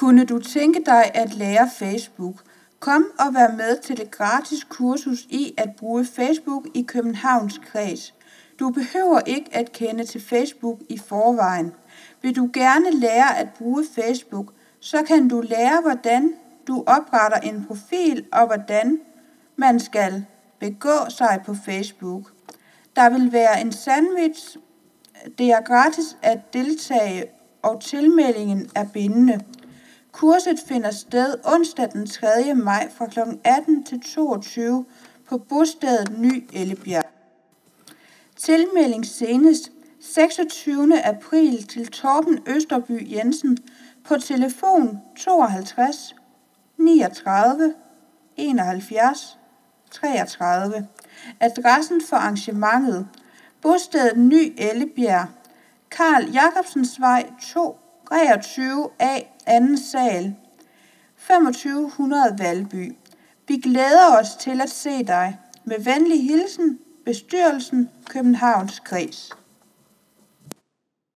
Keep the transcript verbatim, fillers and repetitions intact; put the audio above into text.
Kunne du tænke dig at lære Facebook? Kom og vær med til et gratis kursus i at bruge Facebook i Københavns Kreds. Du behøver ikke at kende til Facebook i forvejen. Vil du gerne lære at bruge Facebook, så kan du lære, hvordan du opretter en profil og hvordan man skal begå sig på Facebook. Der vil være en sandwich. Det er gratis at deltage, og tilmeldingen er bindende. Kurset finder sted onsdag den tredje maj fra klokken atten til toogtyve på bostedet Ny Ellebjerg. Tilmelding senest seksogtyvende april til Torben Østerby Jensen på telefon tooghalvtreds niogtredive enoghalvfjerds treogtredive. Adressen for arrangementet: bostedet Ny Ellebjerg, Carl Jacobsensvej to, treogtyve A, anden sal, femogtyve hundrede Valby. Vi glæder os til at se dig. Med venlig hilsen, bestyrelsen, Københavns Kreds.